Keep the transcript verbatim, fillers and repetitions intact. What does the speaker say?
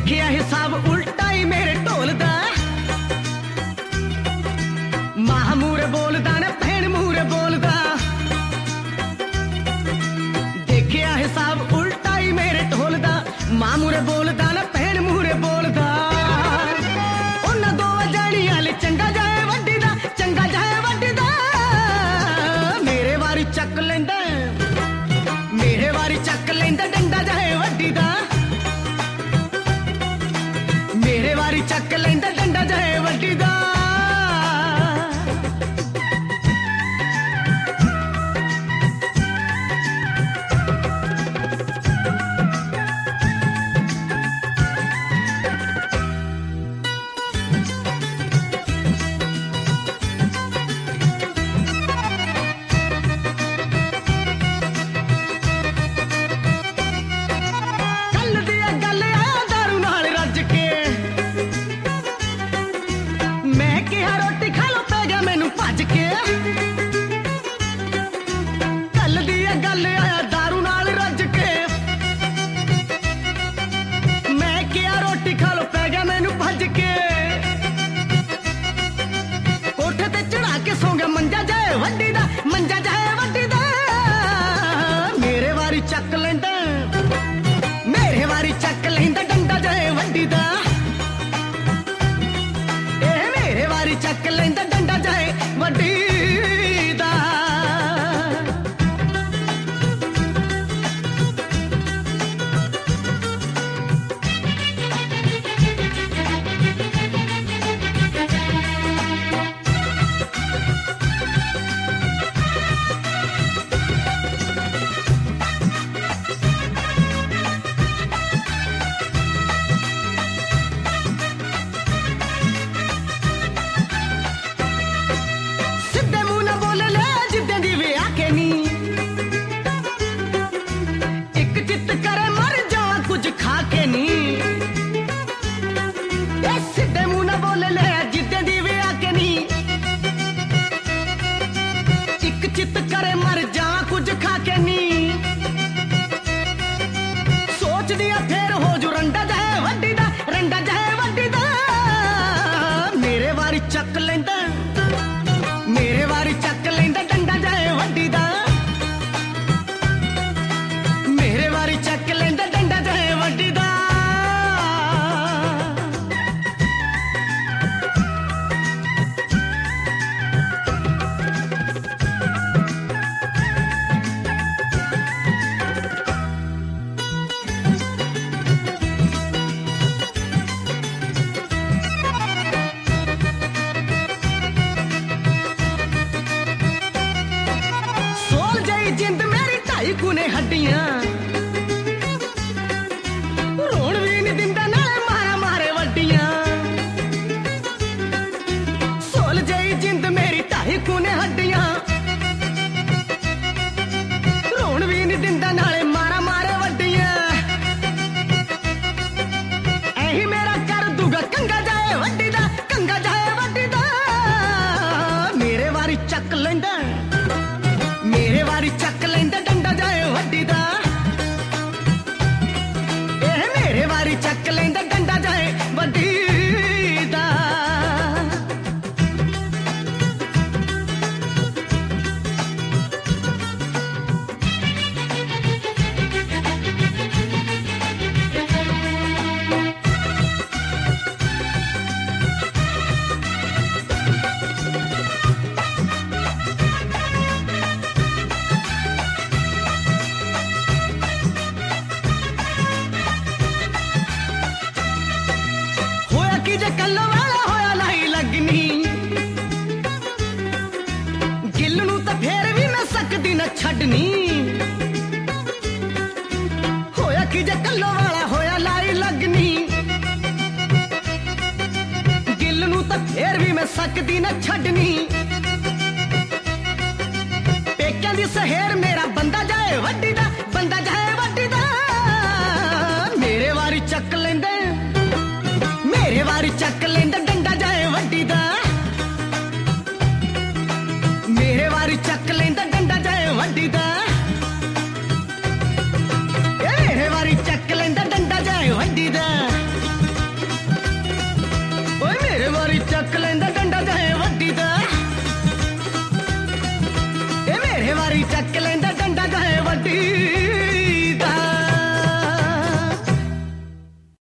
देखिया हिसाब उल्टा ही मेरे ढोल दा मां मूरे बोलदा ने भैन मूरे बोलदा देखिया हिसाब उल्टा ही मेरे ढोल दा मां मूरे बोलदा ने भैन मूरे बोलदा उन्हां दो जानी वाले चंगा जाए वड्डी दा चंगा जाए वड्डी दा मेरे वारी चक लैंदा मेरे वारी चक लैंदा डंडा जाए वड्डी दा मेरे वारी चक लैंदा डंडा जाए वड्डी दा मंजा जाए वड्डी दा मेरे वारी चक लैंदा मेरे वारी चक लैंदा डंडा जाए वड्डी दा ए मेरे वारी चक लैंदा डंडा जाए वड्डी दा चित करे मर जा कुछ खा के नी सोच दिया फिर हो जो रंडा जाए वड्डी दा रंडा जाए वड्डी दा मेरे वारी चक लैंदा मेरे वारी चक लैंदा डंडा जाए वड्डी दा मेरे वारी चक लैंदा डंडा जाए वड्डी दा जिंद मेरी ढाई कुने हड्डियां रोण भी नहीं दिंदा नाले मारा मारे वड्डियां सोल जई जिंद मेरी ढाई कुने हड्डियां रोण भी नहीं दिंदा नाले मारा मारे वड्डियां ऐही मेरा कर दूगा कंगा जाए वड्डी दा कंगा जाए वड्डी दा मेरे वारी चक लैंदा मेरे वारी चक लैंदा डंडा जाए वड्डी दा ए मेरे वारी चक लैंदा डंडा जाए वड्डी दा जे कल्लो वाला होया लाई लगनी गिल नू तां फेर भी मैं सकदी न छड्डनी होया कि जे कल्लो वाला होया लाई लगनी गिल नू तां फेर भी मैं सकदी न छड्डनी पेक्यां दी सहेर मेरा बंदा जाए वड्डी दा बंदा जाए वड्डी दा मेरे वारी चक लैंदा मेरे वारी चक लैंदा डंडा जाए वड्डी दा मेरे वारी चक लैंदा डंडा जाए वड्डी दा मेरे वारी चक लैंदा डंडा जाए वड्डी दा ਵਾਰੀ ਚੱਕ ਲੈਂਦਾ